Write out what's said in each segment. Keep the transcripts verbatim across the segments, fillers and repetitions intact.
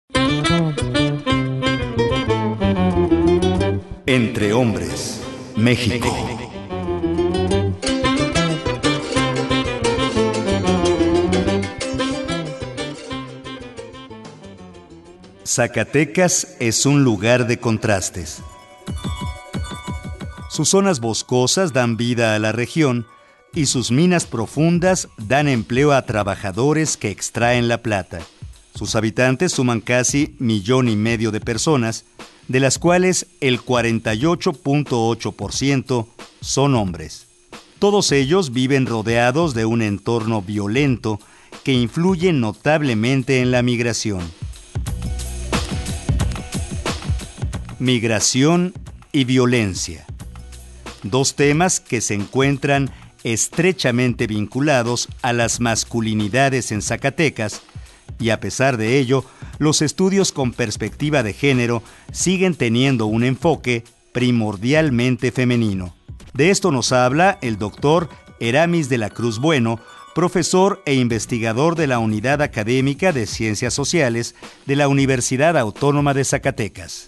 Entre Hombres, México. Zacatecas es un lugar de contrastes. Sus zonas boscosas dan vida a la región y sus minas profundas dan empleo a trabajadores que extraen la plata. Sus habitantes suman casi millón y medio de personas, de las cuales el cuarenta y ocho punto ocho por ciento son hombres. Todos ellos viven rodeados de un entorno violento que influye notablemente en la migración. Migración y violencia. Dos temas que se encuentran estrechamente vinculados a las masculinidades en Zacatecas, y a pesar de ello, los estudios con perspectiva de género siguen teniendo un enfoque primordialmente femenino. De esto nos habla el doctor Eramis de la Cruz Bueno, profesor e investigador de la Unidad Académica de Ciencias Sociales de la Universidad Autónoma de Zacatecas.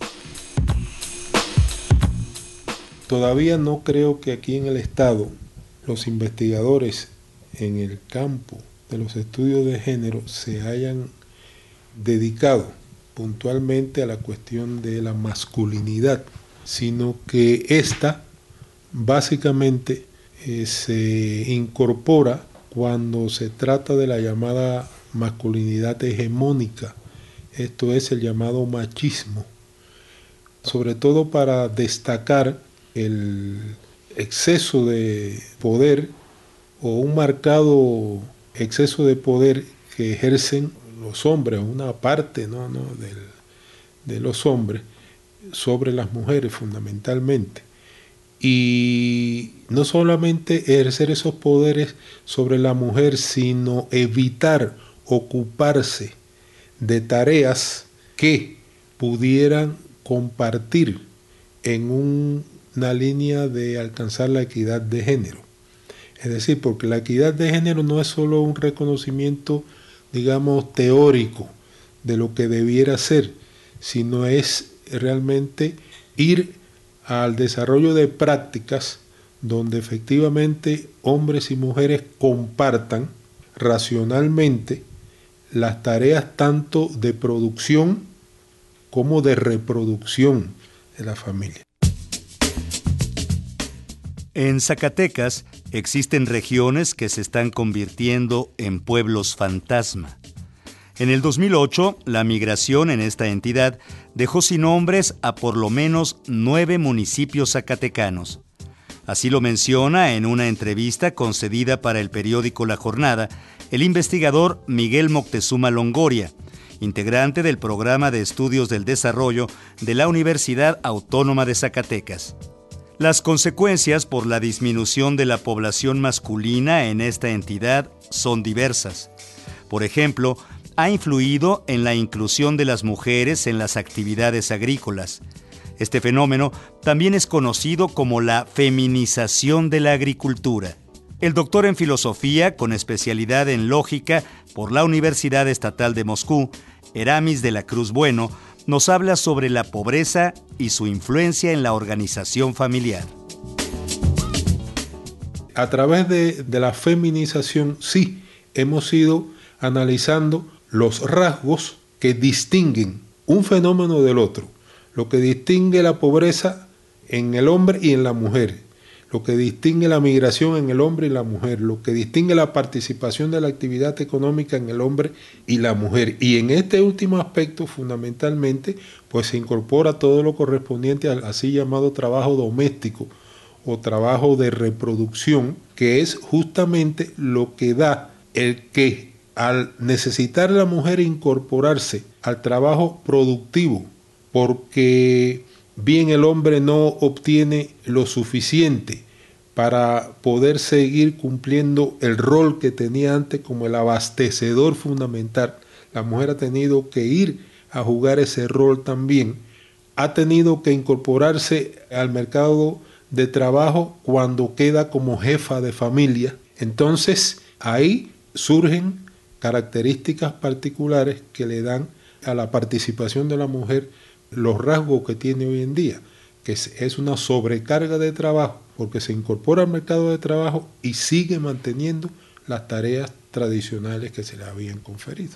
Todavía no creo que aquí en el estado los investigadores en el campo de los estudios de género se hayan dedicado puntualmente a la cuestión de la masculinidad, sino que esta básicamente eh, se incorpora cuando se trata de la llamada masculinidad hegemónica, esto es el llamado machismo, sobre todo para destacar el exceso de poder o un marcado exceso de poder que ejercen los hombres, una parte ¿no? ¿no? Del, de los hombres sobre las mujeres fundamentalmente. Y no solamente ejercer esos poderes sobre la mujer, sino evitar ocuparse de tareas que pudieran compartir en un, una línea de alcanzar la equidad de género. Es decir, porque la equidad de género no es solo un reconocimiento, digamos, teórico de lo que debiera ser, sino es realmente ir al desarrollo de prácticas donde efectivamente hombres y mujeres compartan racionalmente las tareas tanto de producción como de reproducción de la familia. En Zacatecas existen regiones que se están convirtiendo en pueblos fantasma. En el dos mil ocho, la migración en esta entidad dejó sin nombres a por lo menos nueve municipios zacatecanos. Así lo menciona en una entrevista concedida para el periódico La Jornada el investigador Miguel Moctezuma Longoria, integrante del Programa de Estudios del Desarrollo de la Universidad Autónoma de Zacatecas. Las consecuencias por la disminución de la población masculina en esta entidad son diversas. Por ejemplo, ha influido en la inclusión de las mujeres en las actividades agrícolas. Este fenómeno también es conocido como la feminización de la agricultura. El doctor en filosofía, con especialidad en lógica por la Universidad Estatal de Moscú, Eramis de la Cruz Bueno, nos habla sobre la pobreza y su influencia en la organización familiar. A través de, de la feminización, sí, hemos ido analizando los rasgos que distinguen un fenómeno del otro, lo que distingue la pobreza en el hombre y en la mujer, lo que distingue la migración en el hombre y la mujer, lo que distingue la participación de la actividad económica en el hombre y la mujer. Y en este último aspecto, fundamentalmente, pues se incorpora todo lo correspondiente al así llamado trabajo doméstico o trabajo de reproducción, que es justamente lo que da el que al necesitar la mujer incorporarse al trabajo productivo, porque bien el hombre no obtiene lo suficiente para poder seguir cumpliendo el rol que tenía antes como el abastecedor fundamental. La mujer ha tenido que ir a jugar ese rol también. Ha tenido que incorporarse al mercado de trabajo cuando queda como jefa de familia. Entonces, ahí surgen características particulares que le dan a la participación de la mujer los rasgos que tiene hoy en día, que es una sobrecarga de trabajo, porque se incorpora al mercado de trabajo y sigue manteniendo las tareas tradicionales que se le habían conferido.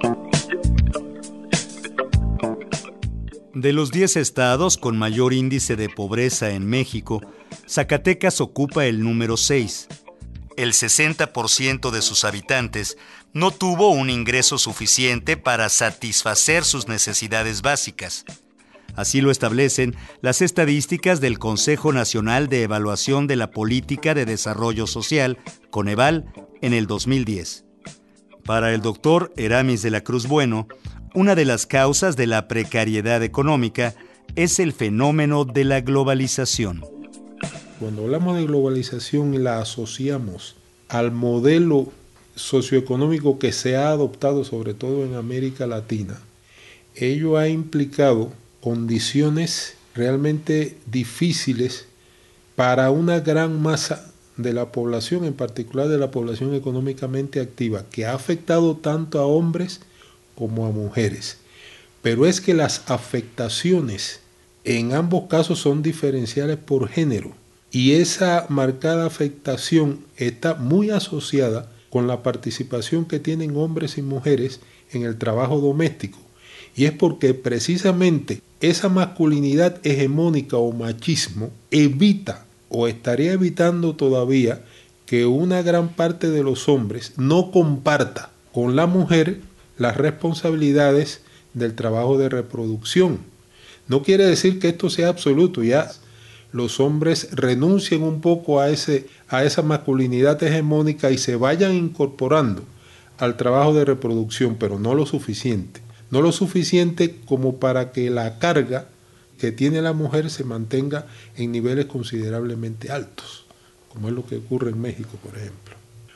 De los diez estados con mayor índice de pobreza en México, Zacatecas ocupa el número seis. El sesenta por ciento de sus habitantes no tuvo un ingreso suficiente para satisfacer sus necesidades básicas. Así lo establecen las estadísticas del Consejo Nacional de Evaluación de la Política de Desarrollo Social, Coneval, en el dos mil diez. Para el doctor Eramis de la Cruz Bueno, una de las causas de la precariedad económica es el fenómeno de la globalización. Cuando hablamos de globalización y la asociamos al modelo socioeconómico que se ha adoptado sobre todo en América Latina, ello ha implicado condiciones realmente difíciles para una gran masa de la población, en particular de la población económicamente activa, que ha afectado tanto a hombres como a mujeres. Pero es que las afectaciones en ambos casos son diferenciales por género, y esa marcada afectación está muy asociada con la participación que tienen hombres y mujeres en el trabajo doméstico. Y es porque precisamente esa masculinidad hegemónica o machismo evita o estaría evitando todavía que una gran parte de los hombres no comparta con la mujer las responsabilidades del trabajo de reproducción. No quiere decir que esto sea absoluto, ya los hombres renuncien un poco a, ese, a esa masculinidad hegemónica y se vayan incorporando al trabajo de reproducción, pero no lo suficiente. No lo suficiente como para que la carga que tiene la mujer se mantenga en niveles considerablemente altos, como es lo que ocurre en México, por ejemplo.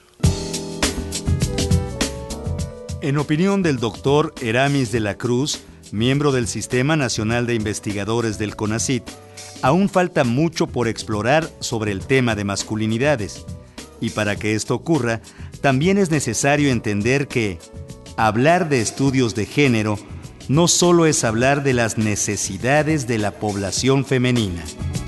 En opinión del doctor Eramis de la Cruz, miembro del Sistema Nacional de Investigadores del CONACYT, aún falta mucho por explorar sobre el tema de masculinidades. Y para que esto ocurra, también es necesario entender que hablar de estudios de género no solo es hablar de las necesidades de la población femenina.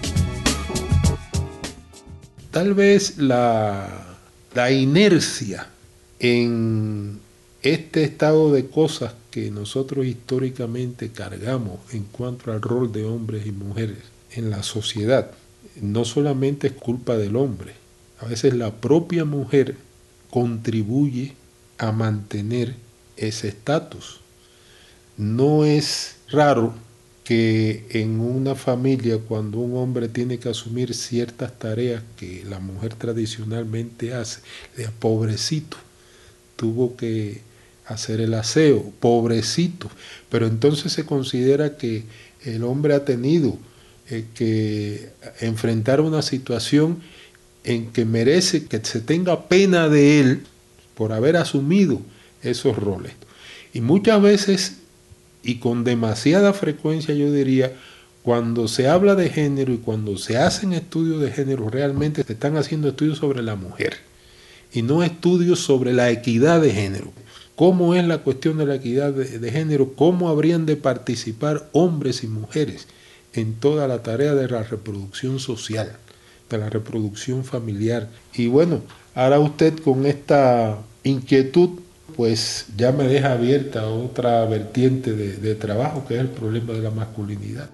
Tal vez la, la inercia en este estado de cosas que nosotros históricamente cargamos en cuanto al rol de hombres y mujeres en la sociedad, no solamente es culpa del hombre. A veces la propia mujer contribuye a mantener ese estatus. No es raro que en una familia, cuando un hombre tiene que asumir ciertas tareas que la mujer tradicionalmente hace, de pobrecito, tuvo que hacer el aseo, pobrecito, pero entonces se considera que el hombre ha tenido eh, que enfrentar una situación en que merece que se tenga pena de él por haber asumido esos roles. Y muchas veces, y con demasiada frecuencia yo diría, cuando se habla de género y cuando se hacen estudios de género, realmente se están haciendo estudios sobre la mujer y no estudios sobre la equidad de género. ¿Cómo es la cuestión de la equidad de, de género? ¿Cómo habrían de participar hombres y mujeres en toda la tarea de la reproducción social, de la reproducción familiar? Y bueno, ahora usted con esta inquietud pues ya me deja abierta otra vertiente de, de trabajo, que es el problema de la masculinidad.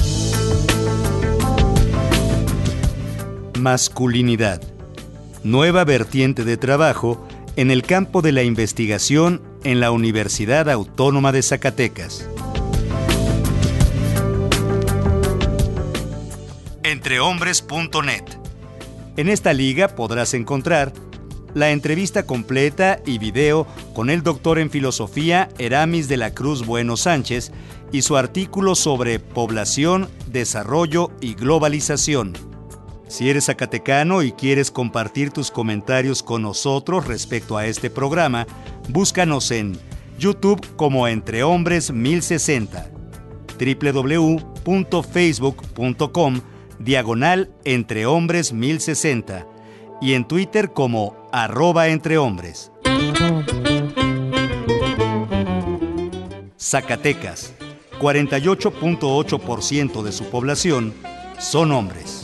Masculinidad. Nueva vertiente de trabajo en el campo de la investigación en la Universidad Autónoma de Zacatecas. entrehombres punto net. En esta liga podrás encontrar la entrevista completa y video con el doctor en filosofía Eramis de la Cruz Bueno Sánchez y su artículo sobre población, desarrollo y globalización. Si eres zacatecano y quieres compartir tus comentarios con nosotros respecto a este programa, búscanos en YouTube como Entre Hombres mil sesenta, doble u doble u doble u punto facebook punto com diagonal Entre Hombres mil sesenta y en Twitter como arroba entrehombres. Zacatecas, cuarenta y ocho punto ocho por ciento de su población son hombres.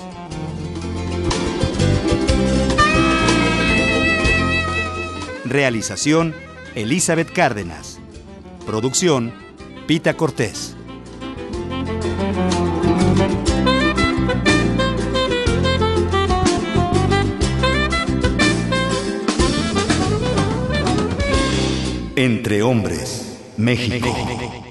Realización: Elizabeth Cárdenas. Producción: Pita Cortés. Entre Hombres, México.